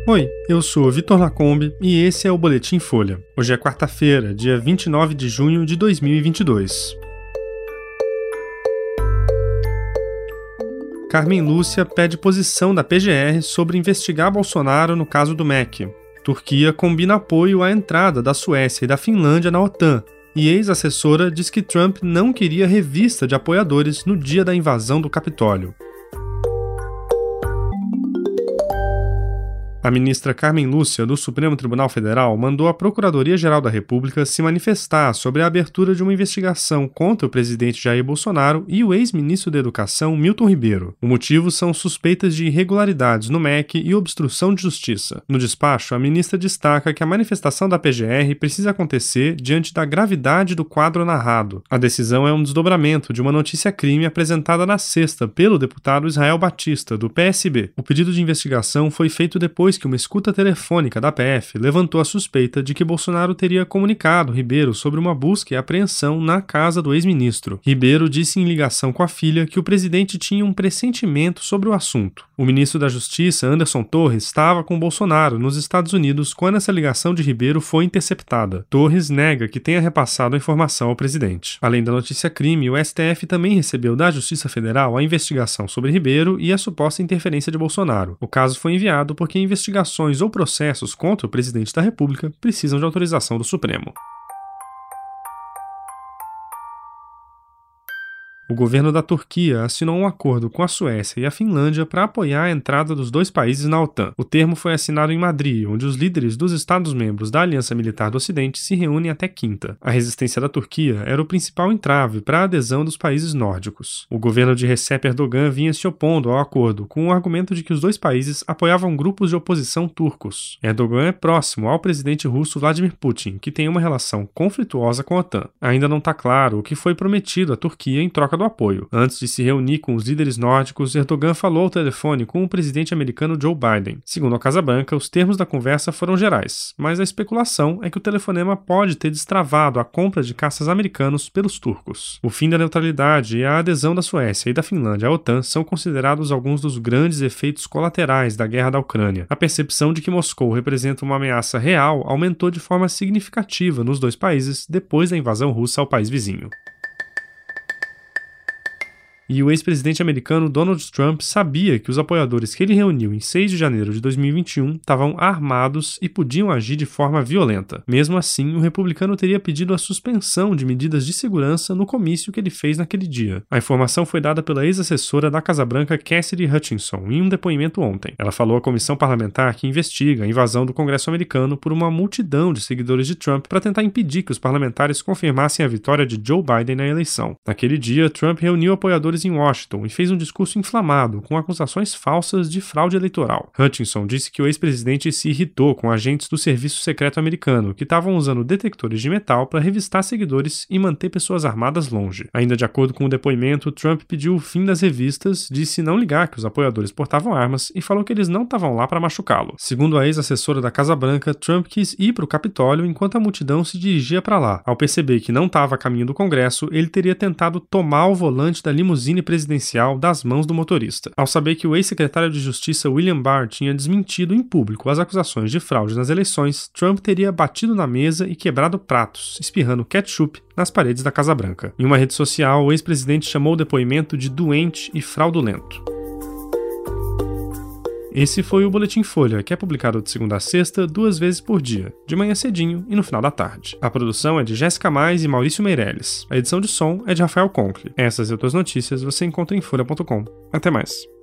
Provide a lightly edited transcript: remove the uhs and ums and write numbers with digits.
Oi, eu sou Vitor Lacombe e esse é o Boletim Folha. Hoje é quarta-feira, dia 29 de junho de 2022. Carmen Lúcia pede posição da PGR sobre investigar Bolsonaro no caso do MEC. Turquia combina apoio à entrada da Suécia e da Finlândia na OTAN. E ex-assessora diz que Trump não queria revista de apoiadores no dia da invasão do Capitólio. A ministra Carmen Lúcia, do Supremo Tribunal Federal, mandou a Procuradoria-Geral da República se manifestar sobre a abertura de uma investigação contra o presidente Jair Bolsonaro e o ex-ministro da Educação, Milton Ribeiro. O motivo são suspeitas de irregularidades no MEC e obstrução de justiça. No despacho, a ministra destaca que a manifestação da PGR precisa acontecer diante da gravidade do quadro narrado. A decisão é um desdobramento de uma notícia-crime apresentada na sexta pelo deputado Israel Batista, do PSB. O pedido de investigação foi feito depois que uma escuta telefônica da PF levantou a suspeita de que Bolsonaro teria comunicado Ribeiro sobre uma busca e apreensão na casa do ex-ministro. Ribeiro disse em ligação com a filha que o presidente tinha um pressentimento sobre o assunto. O ministro da Justiça, Anderson Torres, estava com Bolsonaro nos Estados Unidos quando essa ligação de Ribeiro foi interceptada. Torres nega que tenha repassado a informação ao presidente. Além da notícia-crime, o STF também recebeu da Justiça Federal a investigação sobre Ribeiro e a suposta interferência de Bolsonaro. O caso foi enviado porque investigações ou processos contra o presidente da República precisam de autorização do Supremo. O governo da Turquia assinou um acordo com a Suécia e a Finlândia para apoiar a entrada dos dois países na OTAN. O termo foi assinado em Madrid, onde os líderes dos Estados-membros da Aliança Militar do Ocidente se reúnem até quinta. A resistência da Turquia era o principal entrave para a adesão dos países nórdicos. O governo de Recep Erdogan vinha se opondo ao acordo, com o argumento de que os dois países apoiavam grupos de oposição turcos. Erdogan é próximo ao presidente russo Vladimir Putin, que tem uma relação conflituosa com a OTAN. Ainda não está claro o que foi prometido à Turquia em troca do apoio. Antes de se reunir com os líderes nórdicos, Erdogan falou ao telefone com o presidente americano Joe Biden. Segundo a Casa Branca, os termos da conversa foram gerais, mas a especulação é que o telefonema pode ter destravado a compra de caças americanos pelos turcos. O fim da neutralidade e a adesão da Suécia e da Finlândia à OTAN são considerados alguns dos grandes efeitos colaterais da guerra da Ucrânia. A percepção de que Moscou representa uma ameaça real aumentou de forma significativa nos dois países depois da invasão russa ao país vizinho. E o ex-presidente americano Donald Trump sabia que os apoiadores que ele reuniu em 6 de janeiro de 2021 estavam armados e podiam agir de forma violenta. Mesmo assim, o republicano teria pedido a suspensão de medidas de segurança no comício que ele fez naquele dia. A informação foi dada pela ex-assessora da Casa Branca Cassidy Hutchinson em um depoimento ontem. Ela falou à comissão parlamentar que investiga a invasão do Congresso americano por uma multidão de seguidores de Trump para tentar impedir que os parlamentares confirmassem a vitória de Joe Biden na eleição. Naquele dia, Trump reuniu apoiadores em Washington e fez um discurso inflamado, com acusações falsas de fraude eleitoral. Hutchinson disse que o ex-presidente se irritou com agentes do Serviço Secreto americano, que estavam usando detectores de metal para revistar seguidores e manter pessoas armadas longe. Ainda de acordo com o depoimento, Trump pediu o fim das revistas, disse não ligar que os apoiadores portavam armas e falou que eles não estavam lá para machucá-lo. Segundo a ex-assessora da Casa Branca, Trump quis ir para o Capitólio enquanto a multidão se dirigia para lá. Ao perceber que não estava a caminho do Congresso, ele teria tentado tomar o volante da limusine presidencial das mãos do motorista. Ao saber que o ex-secretário de Justiça William Barr tinha desmentido em público as acusações de fraude nas eleições, Trump teria batido na mesa e quebrado pratos, espirrando ketchup nas paredes da Casa Branca. Em uma rede social, o ex-presidente chamou o depoimento de doente e fraudulento. Esse foi o Boletim Folha, que é publicado de segunda a sexta, 2 vezes por dia, de manhã cedinho e no final da tarde. A produção é de Jéssica Mais e Maurício Meirelles. A edição de som é de Rafael Conkle. Essas e outras notícias você encontra em folha.com. Até mais.